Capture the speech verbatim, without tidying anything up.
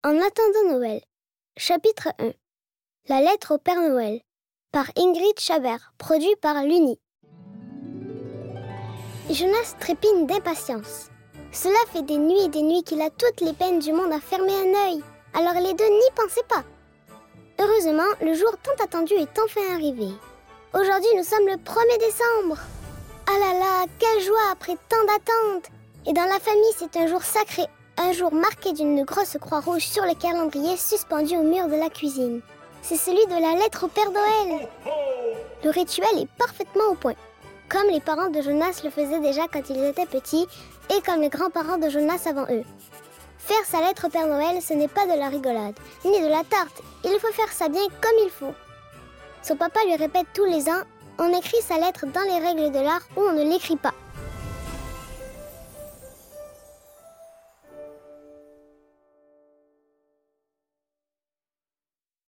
En attendant Noël, chapitre un. La lettre au Père Noël, par Ingrid Chabert, produit par l'Uni. Jonas trépigne d'impatience. Cela fait des nuits et des nuits qu'il a toutes les peines du monde à fermer un œil, alors les deux n'y pensaient pas. Heureusement, le jour tant attendu est enfin arrivé. Aujourd'hui, nous sommes le premier décembre. Ah là là, quelle joie après tant d'attentes! Et dans la famille, c'est un jour sacré, un jour marqué d'une grosse croix rouge sur le calendrier suspendu au mur de la cuisine. C'est celui de la lettre au Père Noël. Le rituel est parfaitement au point, comme les parents de Jonas le faisaient déjà quand ils étaient petits et comme les grands-parents de Jonas avant eux. Faire sa lettre au Père Noël, ce n'est pas de la rigolade, ni de la tarte. Il faut faire ça bien comme il faut. Son papa lui répète tous les ans, on écrit sa lettre dans les règles de l'art ou on ne l'écrit pas.